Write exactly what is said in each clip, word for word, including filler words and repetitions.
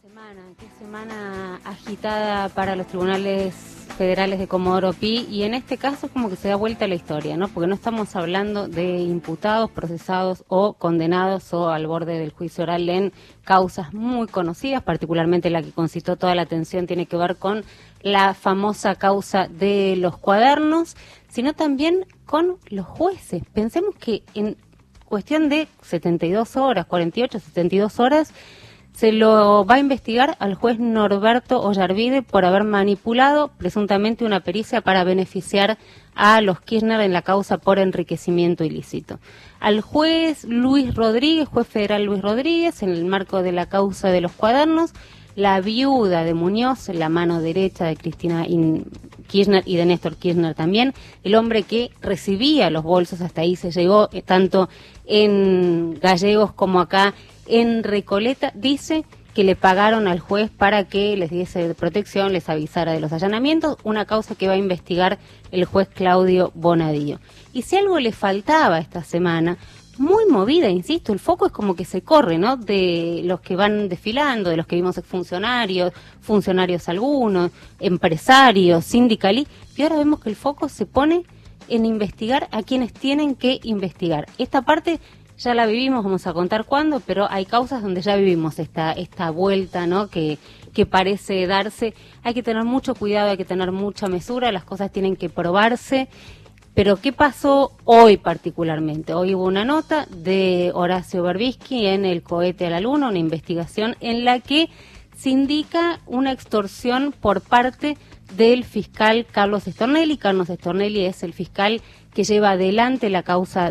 Semana, qué semana agitada para los tribunales federales de Comodoro Pi, y en este caso es como que se da vuelta la historia, ¿no? Porque no estamos hablando de imputados, procesados o condenados o al borde del juicio oral en causas muy conocidas, particularmente la que concitó toda la atención tiene que ver con la famosa causa de los cuadernos, sino también con los jueces. Pensemos que en cuestión de setenta y dos horas, cuarenta y ocho, setenta y dos horas, se lo va a investigar al juez Norberto Ollarvide por haber manipulado presuntamente una pericia para beneficiar a los Kirchner en la causa por enriquecimiento ilícito. Al juez Luis Rodríguez, juez federal Luis Rodríguez, en el marco de la causa de los cuadernos, la viuda de Muñoz, la mano derecha de Cristina Kirchner y de Néstor Kirchner también, el hombre que recibía los bolsos, hasta ahí se llegó, eh, tanto en Gallegos como acá en Recoleta, dice que le pagaron al juez para que les diese protección, les avisara de los allanamientos, una causa que va a investigar el juez Claudio Bonadío. Y si algo le faltaba esta semana, muy movida, insisto, el foco es como que se corre, ¿no? De los que van desfilando, de los que vimos exfuncionarios, funcionarios algunos, empresarios, sindicalistas, y ahora vemos que el foco se pone en investigar a quienes tienen que investigar. Esta parte ya la vivimos, vamos a contar cuándo, pero hay causas donde ya vivimos esta esta vuelta, ¿no? Que, que parece darse. Hay que tener mucho cuidado, hay que tener mucha mesura, las cosas tienen que probarse. Pero ¿qué pasó hoy particularmente? Hoy hubo una nota de Horacio Berbisky en El Cohete a la Luna, una investigación en la que se indica una extorsión por parte del fiscal Carlos Stornelli. Carlos Stornelli es el fiscal que lleva adelante la causa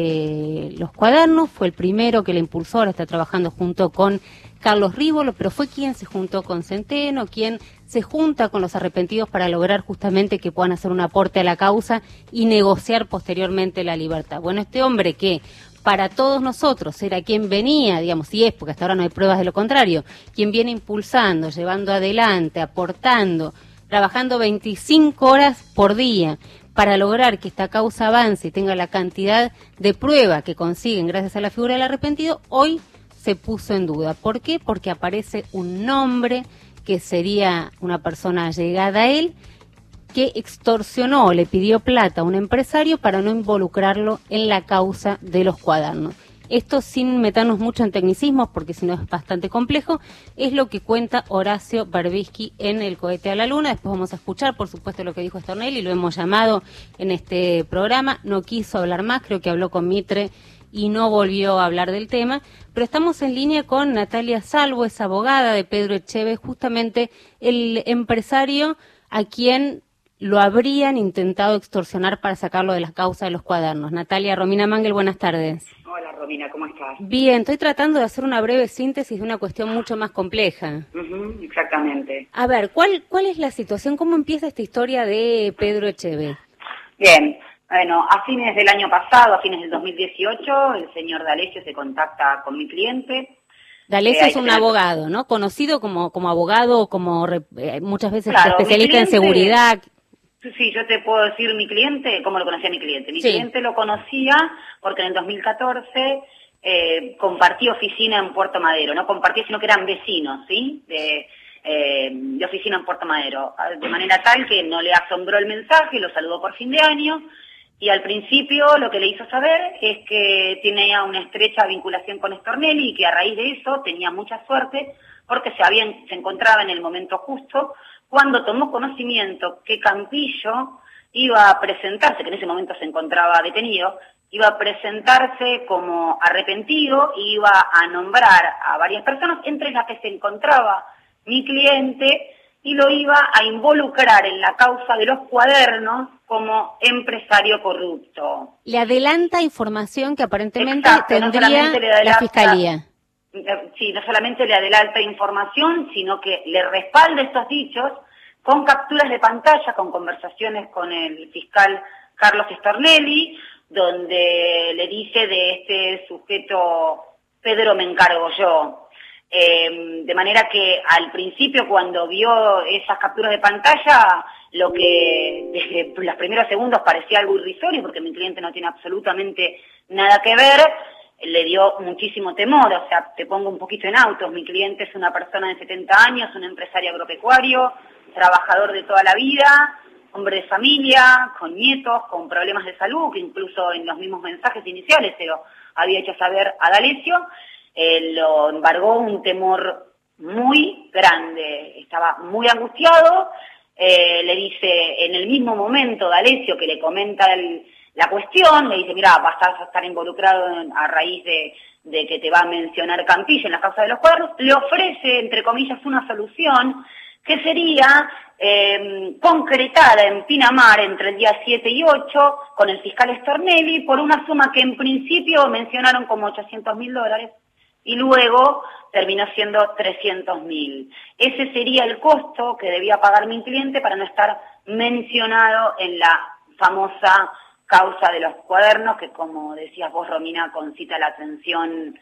de los cuadernos, fue el primero que la impulsó, ahora está trabajando junto con Carlos Rívolo, pero fue quien se juntó con Centeno, quien se junta con los arrepentidos para lograr justamente que puedan hacer un aporte a la causa y negociar posteriormente la libertad. Bueno, este hombre que para todos nosotros era quien venía, digamos, y es, porque hasta ahora no hay pruebas de lo contrario, quien viene impulsando, llevando adelante, aportando, trabajando veinticinco horas por día para lograr que esta causa avance y tenga la cantidad de prueba que consiguen gracias a la figura del arrepentido, hoy se puso en duda. ¿Por qué? Porque aparece un nombre que sería una persona allegada a él, que extorsionó, le pidió plata a un empresario para no involucrarlo en la causa de los cuadernos. Esto, sin meternos mucho en tecnicismos, porque si no es bastante complejo, es lo que cuenta Horacio Berbisky en El Cohete a la Luna. Después vamos a escuchar, por supuesto, lo que dijo Stornelli, lo hemos llamado en este programa, no quiso hablar más, creo que habló con Mitre y no volvió a hablar del tema, pero estamos en línea con Natalia Salvo, es abogada de Pedro Echeve, justamente el empresario a quien lo habrían intentado extorsionar para sacarlo de la causa de los cuadernos. Natalia, Romina Mangel, buenas tardes. Hola Romina, ¿cómo estás? Bien, estoy tratando de hacer una breve síntesis de una cuestión mucho más compleja. Uh-huh, exactamente. A ver, ¿cuál cuál es la situación? ¿Cómo empieza esta historia de Pedro Echeve? Bien, bueno, a fines del año pasado, a fines del dos mil dieciocho, el señor D'Alessio se contacta con mi cliente. D'Alessio eh, es un tener... abogado, ¿no? Conocido como como abogado, como eh, muchas veces claro, especialista cliente, en seguridad. Sí, yo te puedo decir mi cliente, cómo lo conocía mi cliente. Mi sí. cliente lo conocía porque en el dos mil catorce eh, compartí oficina en Puerto Madero. No compartí, sino que eran vecinos, ¿sí? De, eh, de oficina en Puerto Madero. De manera tal que no le asombró el mensaje, lo saludó por fin de año. Y al principio lo que le hizo saber es que tenía una estrecha vinculación con Stornelli y que a raíz de eso tenía mucha suerte porque se, habían, se encontraba en el momento justo cuando tomó conocimiento que Campillo iba a presentarse, que en ese momento se encontraba detenido, iba a presentarse como arrepentido y iba a nombrar a varias personas, entre las que se encontraba mi cliente, y lo iba a involucrar en la causa de los cuadernos como empresario corrupto. Le adelanta información que aparentemente Exacto, tendría no le adelanta, la Fiscalía. Sí, no solamente le adelanta información, sino que le respalda estos dichos con capturas de pantalla, con conversaciones con el fiscal Carlos Stornelli, donde le dice de este sujeto, Pedro me encargo yo. Eh, de manera que al principio, cuando vio esas capturas de pantalla, lo que desde los primeros segundos parecía algo irrisorio, porque mi cliente no tiene absolutamente nada que ver, le dio muchísimo temor. O sea, te pongo un poquito en autos, mi cliente es una persona de setenta años, un empresario agropecuario, trabajador de toda la vida, hombre de familia, con nietos, con problemas de salud, que incluso en los mismos mensajes iniciales se lo había hecho saber a D'Alessio. Eh, lo embargó un temor muy grande, estaba muy angustiado. Eh, le dice, en el mismo momento, D'Alessio, que le comenta el, la cuestión, le dice, mira, vas a estar involucrado en, a raíz de, de que te va a mencionar Campilla en la causa de los cuadernos, le ofrece, entre comillas, una solución que sería eh, concretada en Pinamar entre el día siete y ocho con el fiscal Stornelli por una suma que en principio mencionaron como ochocientos mil dólares y luego terminó siendo trescientos mil. Ese sería el costo que debía pagar mi cliente para no estar mencionado en la famosa causa de los cuadernos, que como decías vos, Romina, concita la atención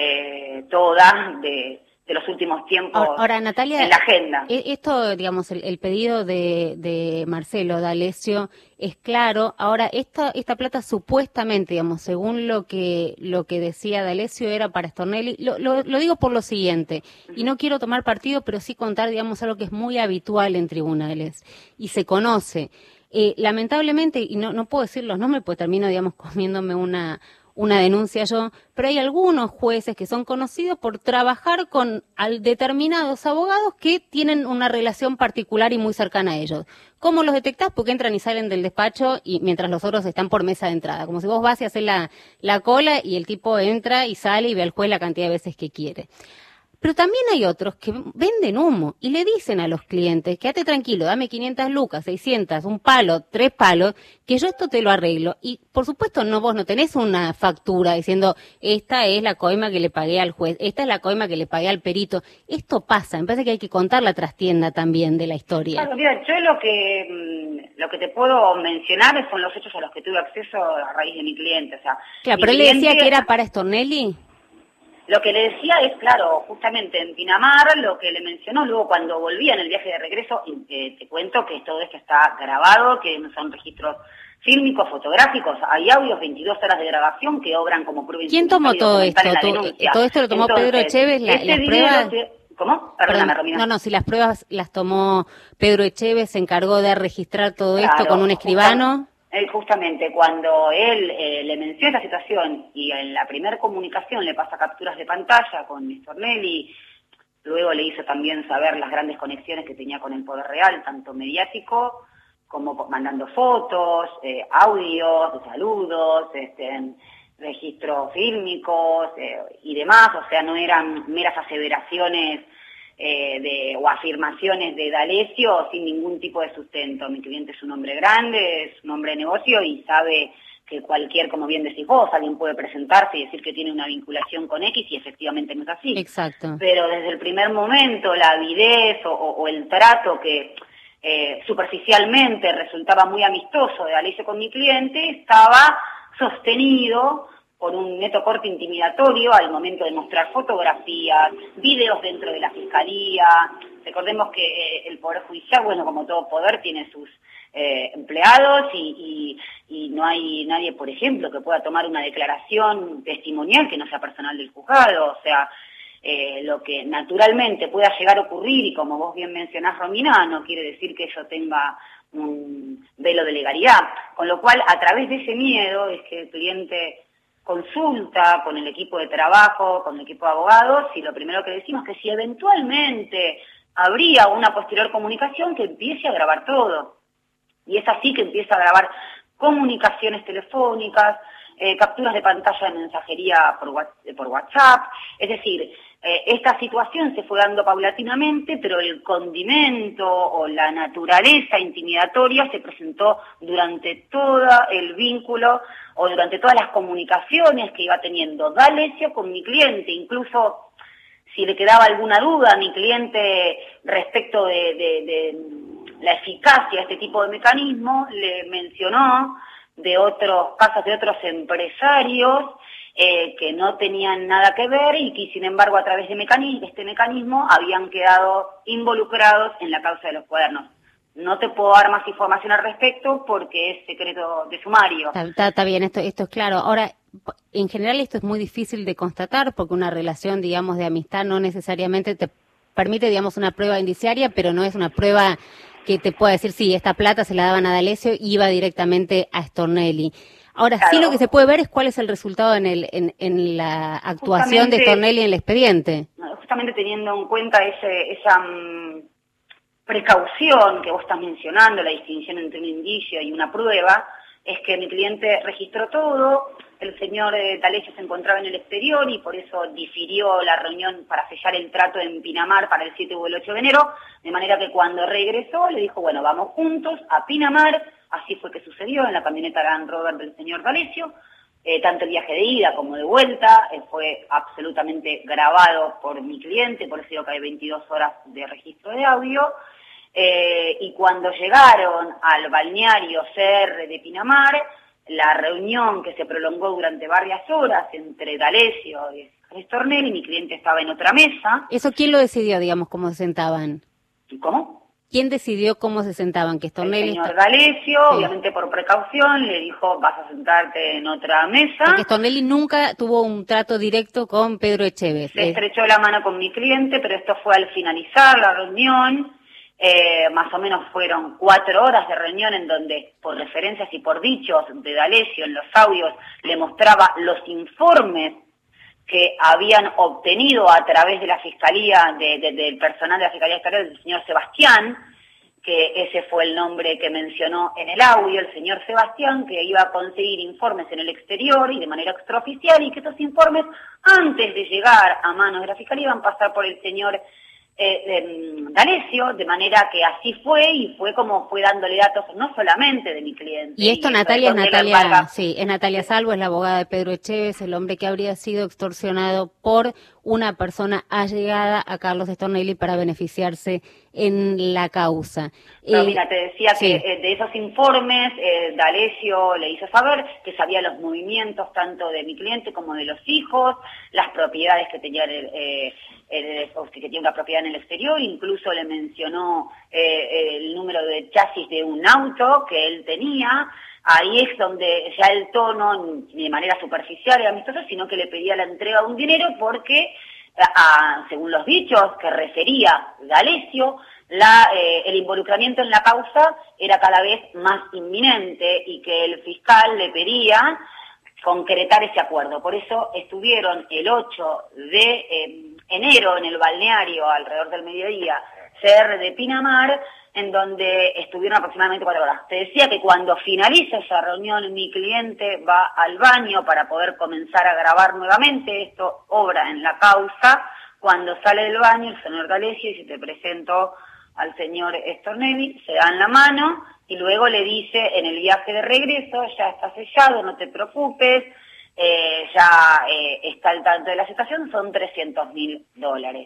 eh, toda de... de los últimos tiempos ahora, Natalia, en la agenda. Esto, digamos, el, el pedido de, de Marcelo D'Alessio es claro. Ahora, esta esta plata supuestamente, digamos, según lo que lo que decía D'Alessio, era para Stornelli. Lo, lo, lo digo por lo siguiente, uh-huh. y no quiero tomar partido, pero sí contar, digamos, algo que es muy habitual en tribunales y se conoce. Eh, lamentablemente, y no, no puedo decir los nombres, pues termino, digamos, comiéndome una... una denuncia yo, pero hay algunos jueces que son conocidos por trabajar con al determinados abogados que tienen una relación particular y muy cercana a ellos. ¿Cómo los detectás? Porque entran y salen del despacho y mientras los otros están por mesa de entrada. Como si vos vas y haces la, la cola y el tipo entra y sale y ve al juez la cantidad de veces que quiere. Pero también hay otros que venden humo y le dicen a los clientes, quédate tranquilo, dame quinientas lucas, seiscientas, un palo, tres palos, que yo esto te lo arreglo. Y por supuesto no vos no tenés una factura diciendo, esta es la coima que le pagué al juez, esta es la coima que le pagué al perito. Esto pasa, me parece que hay que contar la trastienda también de la historia. Claro, mira, yo lo que lo que te puedo mencionar son los hechos a los que tuve acceso a raíz de mi cliente. O sea, claro, pero él le decía que era para Stornelli. Lo que le decía es, claro, justamente en Pinamar, lo que le mencionó luego cuando volvía en el viaje de regreso, eh, te cuento que todo esto está grabado, que son registros fílmicos, fotográficos, hay audios, veintidós horas de grabación que obran como prueba. ¿Quién tomó todo esto? ¿Todo esto lo tomó Entonces, Pedro Echeves? La, este ¿Las pruebas? Que, ¿Cómo? Perdóname, Romina. No, no, si las pruebas las tomó Pedro Echeves, se encargó de registrar todo claro, esto con un escribano. Él justamente cuando él eh, le menciona esta situación y en la primera comunicación le pasa capturas de pantalla con Stornelli, luego le hizo también saber las grandes conexiones que tenía con el poder real, tanto mediático como mandando fotos, eh, audios, de saludos, este, registros fílmicos eh, y demás, o sea, no eran meras aseveraciones Eh, de, o afirmaciones de D'Alessio sin ningún tipo de sustento. Mi cliente es un hombre grande, es un hombre de negocio y sabe que cualquier, como bien decís vos, alguien puede presentarse y decir que tiene una vinculación con X y efectivamente no es así. Exacto. Pero desde el primer momento la avidez o, o, o el trato que eh, superficialmente resultaba muy amistoso de D'Alessio con mi cliente estaba sostenido por un neto corte intimidatorio al momento de mostrar fotografías, videos dentro de la fiscalía. Recordemos que eh, el Poder Judicial, bueno, como todo poder, tiene sus eh, empleados y, y, y no hay nadie, por ejemplo, que pueda tomar una declaración testimonial que no sea personal del juzgado. O sea, eh, lo que naturalmente pueda llegar a ocurrir, y como vos bien mencionás, Romina, no quiere decir que yo tenga un velo de legalidad. Con lo cual, a través de ese miedo es que el cliente consulta con el equipo de trabajo, con el equipo de abogados, y lo primero que decimos es que si eventualmente habría una posterior comunicación, que empiece a grabar todo. Y es así que empieza a grabar comunicaciones telefónicas, eh, capturas de pantalla de mensajería por, por WhatsApp. Es decir, eh, esta situación se fue dando paulatinamente, pero el condimento o la naturaleza intimidatoria se presentó durante todo el vínculo o durante todas las comunicaciones que iba teniendo D'Alessio con mi cliente. Incluso si le quedaba alguna duda a mi cliente respecto de, de, de la eficacia de este tipo de mecanismo, le mencionó de otros casos de otros empresarios eh, que no tenían nada que ver y que sin embargo a través de mecanismo, este mecanismo habían quedado involucrados en la causa de los cuadernos. No te puedo dar más información al respecto porque es secreto de sumario. Está, está, está bien, esto, esto es claro. Ahora, en general esto es muy difícil de constatar porque una relación, digamos, de amistad no necesariamente te permite, digamos, una prueba indiciaria, pero no es una prueba que te pueda decir, sí, esta plata se la daban a D'Alessio y iba directamente a Stornelli. Ahora, claro, sí lo que se puede ver es cuál es el resultado en, el, en, en la actuación de Stornelli en el expediente. Justamente teniendo en cuenta ese, esa um, precaución que vos estás mencionando, la distinción entre un indicio y una prueba, es que mi cliente registró todo, el señor eh, D'Alessio se encontraba en el exterior y por eso difirió la reunión para sellar el trato en Pinamar para el siete o el ocho de enero, de manera que cuando regresó le dijo, bueno, vamos juntos a Pinamar, así fue que sucedió en la camioneta Land Rover del señor D'Alessio, eh, tanto el viaje de ida como de vuelta, eh, fue absolutamente grabado por mi cliente, por eso digo que hay veintidós horas de registro de audio, eh, y cuando llegaron al balneario C R de Pinamar, la reunión que se prolongó durante varias horas entre D'Alessio y Stornelli, mi cliente estaba en otra mesa. ¿Eso quién lo decidió, digamos, cómo se sentaban? ¿Cómo? ¿Quién decidió cómo se sentaban? Que Stornelli el señor está... D'Alessio, sí. Obviamente por precaución, le dijo, vas a sentarte en otra mesa. Porque Stornelli nunca tuvo un trato directo con Pedro Echevez. Se estrechó la mano con mi cliente, pero esto fue al finalizar la reunión. Eh, más o menos fueron cuatro horas de reunión en donde, por referencias y por dichos de D'Alessio en los audios, le mostraba los informes que habían obtenido a través de la Fiscalía, de, de, del personal de la Fiscalía Exterior, del señor Sebastián, que ese fue el nombre que mencionó en el audio, el señor Sebastián, que iba a conseguir informes en el exterior y de manera extraoficial, y que estos informes, antes de llegar a manos de la Fiscalía, iban a pasar por el señor Eh, eh, D'Alessio, de manera que así fue, y fue como fue dándole datos no solamente de mi cliente. Y esto, y Natalia, es Natalia, sí, es Natalia Salvo, es la abogada de Pedro Echevez, el hombre que habría sido extorsionado por una persona allegada a Carlos Stornelli para beneficiarse en la causa. Pero eh, mira, te decía sí. que eh, de esos informes, eh, D'Alessio le hizo saber que sabía los movimientos tanto de mi cliente como de los hijos, las propiedades que tenía el, eh, el, que tenía una propiedad en el exterior, incluso le mencionó eh, el número de chasis de un auto que él tenía. Ahí es donde ya el tono, de manera superficial y amistosa, sino que le pedía la entrega de un dinero porque, a, según los dichos que refería D'Alessio, la, eh, el involucramiento en la causa era cada vez más inminente y que el fiscal le pedía concretar ese acuerdo. Por eso estuvieron el ocho de eh, enero en el balneario, alrededor del mediodía, C R de Pinamar, en donde estuvieron aproximadamente cuatro horas. Te decía que cuando finaliza esa reunión, mi cliente va al baño para poder comenzar a grabar nuevamente. Esto obra en la causa. Cuando sale del baño, el señor D'Alessio dice, te presento al señor Stornelli, se dan la mano y luego le dice, en el viaje de regreso, ya está sellado, no te preocupes, eh, ya eh, está al tanto de la situación, son trescientos mil dólares.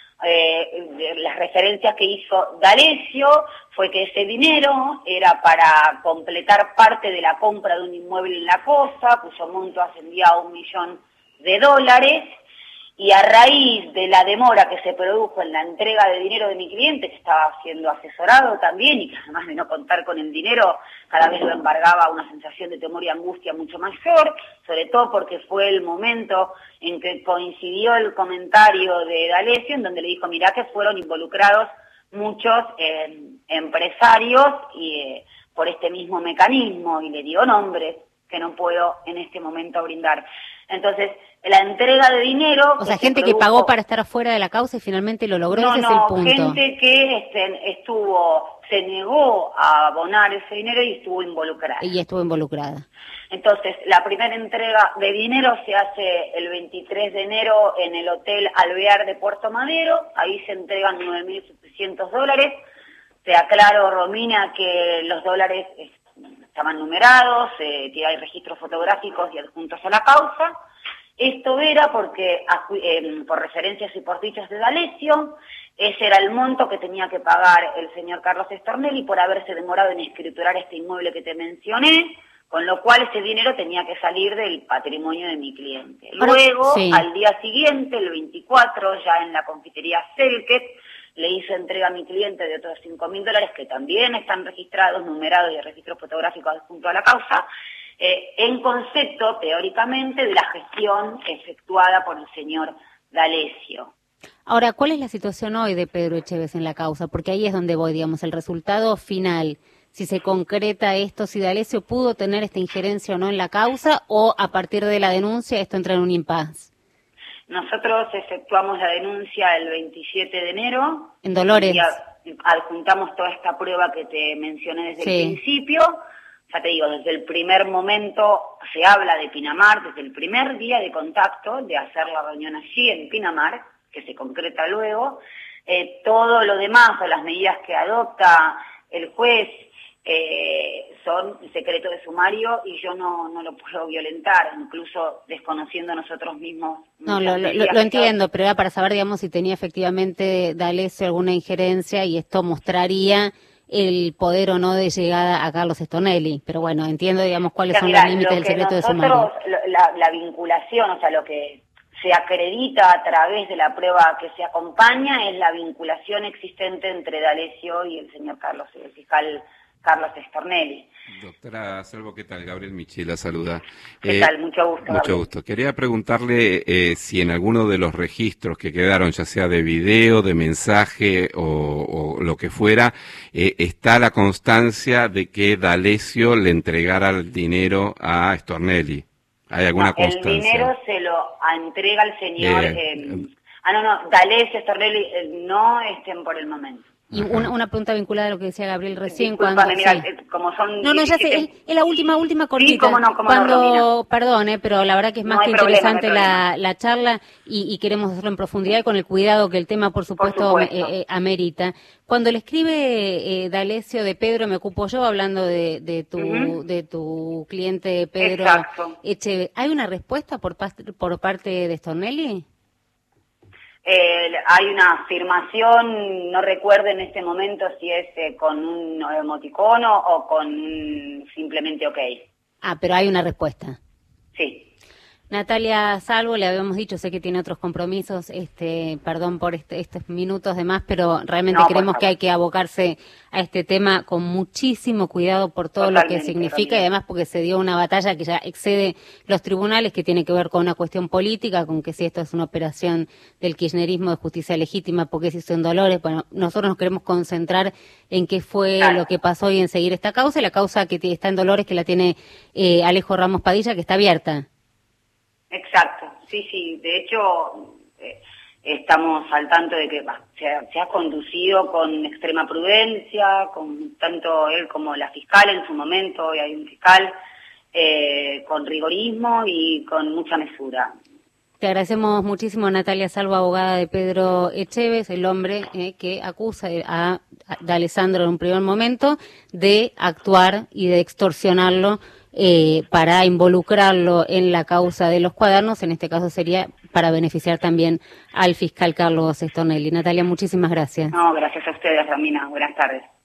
Eh, las referencias que hizo D'Alessio fue que ese dinero era para completar parte de la compra de un inmueble en La Cosa, cuyo monto ascendía a un millón de dólares, y a raíz de la demora que se produjo en la entrega de dinero de mi cliente, que estaba siendo asesorado también, y que además de no contar con el dinero, cada vez lo embargaba una sensación de temor y angustia mucho mayor, sobre todo porque fue el momento en que coincidió el comentario de D'Alessio, en donde le dijo, mirá que fueron involucrados muchos eh, empresarios y eh, por este mismo mecanismo, y le dio nombres que no puedo en este momento brindar. Entonces, la entrega de dinero... O sea, gente produjo, que pagó para estar afuera de la causa y finalmente lo logró, no, ese no, es el punto. gente que este, estuvo, se negó a abonar ese dinero y estuvo involucrada. Y estuvo involucrada. Entonces, la primera entrega de dinero se hace el veintitrés de enero en el Hotel Alvear de Puerto Madero, ahí se entregan nueve mil setecientos dólares. Te aclaro, Romina, que los dólares estaban numerados, eh, que hay registros fotográficos y adjuntos a la causa. Esto era porque, eh, por referencias y por dichos de D'Alessio, ese era el monto que tenía que pagar el señor Carlos Stornelli por haberse demorado en escriturar este inmueble que te mencioné, con lo cual ese dinero tenía que salir del patrimonio de mi cliente. Luego, sí. Al día siguiente, el veinticuatro, ya en la confitería Selket, le hizo entrega a mi cliente de otros cinco mil dólares que también están registrados, numerados y de registro fotográfico adjunto a la causa, eh, en concepto, teóricamente, de la gestión efectuada por el señor D'Alessio. Ahora, ¿cuál es la situación hoy de Pedro Echevez en la causa? Porque ahí es donde voy, digamos, el resultado final. Si se concreta esto, si D'Alessio pudo tener esta injerencia o no en la causa, o a partir de la denuncia esto entra en un impas. Nosotros efectuamos la denuncia el veintisiete de enero. En Dolores. Y adjuntamos toda esta prueba que te mencioné desde Sí. el principio. Ya te digo, desde el primer momento se habla de Pinamar, desde el primer día de contacto, de hacer la reunión allí en Pinamar, que se concreta luego. Eh, todo lo demás, o las medidas que adopta el juez, eh, son secreto de sumario y yo no, no lo puedo violentar, incluso desconociendo nosotros mismos. No, lo, lo, lo entiendo, pero era para saber, digamos, si tenía efectivamente D'Alessio alguna injerencia y esto mostraría el poder o no de llegada a Carlos Stornelli. Pero bueno, entiendo, digamos, cuáles o sea, son mira, los límites del secreto nosotros, de sumario. La, la vinculación, o sea, lo que se acredita a través de la prueba que se acompaña es la vinculación existente entre D'Alessio y el señor Carlos, el fiscal Carlos Stornelli. Doctora Salvo, ¿qué tal? Gabriel Michela saluda. ¿Qué eh, tal? Mucho gusto. Mucho Gabriel. gusto. Quería preguntarle eh, si en alguno de los registros que quedaron, ya sea de video, de mensaje o, o lo que fuera, eh, está la constancia de que D'Alessio le entregara el dinero a Stornelli. ¿Hay alguna no, constancia? El dinero se lo entrega el señor... Eh, eh, ah, no, no, D'Alessio, Stornelli eh, no estén por el momento. Y una, una pregunta vinculada a lo que decía Gabriel recién. Disculpame, cuando mira, sí. eh, como son No, no, ya sé, diecisiete... es, es la última, última cortita. Sí, cómo no, cómo cuando, no, perdone, pero la verdad que es más No hay que problema, interesante no hay la, problema. la charla y, y queremos hacerlo en profundidad y con el cuidado que el tema, por supuesto, Por supuesto. eh, eh, amerita. Cuando le escribe eh, D'Alessio de Pedro, me ocupo yo, hablando de, de tu Ujú. de tu cliente Pedro Exacto. Echevez, ¿hay una respuesta por, pas- por parte de Stornelli? Eh, hay una afirmación, no recuerdo en este momento si es eh, con un emoticono o con un simplemente ok. Ah, pero hay una respuesta. Sí. Natalia Salvo, le habíamos dicho, sé que tiene otros compromisos, este, perdón por este, estos minutos de más, pero realmente No, por creemos favor. que hay que abocarse a este tema con muchísimo cuidado por todo lo que Totalmente, significa Romina. y además porque se dio una batalla que ya excede los tribunales, que tiene que ver con una cuestión política, con que si esto es una operación del kirchnerismo de justicia legítima, porque si son Dolores, bueno, nosotros nos queremos concentrar en qué fue Claro. lo que pasó y en seguir esta causa, y la causa que t- está en Dolores, que la tiene eh, Alejo Ramos Padilla, que está abierta. Exacto, sí, sí. De hecho, eh, estamos al tanto de que bah, se, ha, se ha conducido con extrema prudencia, con tanto él como la fiscal en su momento, hoy hay un fiscal, eh, con rigorismo y con mucha mesura. Te agradecemos muchísimo, Natalia Salvo, abogada de Pedro Echevez, el hombre eh, que acusa a, a D'Alessandro en un primer momento de actuar y de extorsionarlo eh, para involucrarlo en la causa de los cuadernos. En este caso sería para beneficiar también al fiscal Carlos Stornelli. Natalia, muchísimas gracias. No, gracias a ustedes, Romina. Buenas tardes.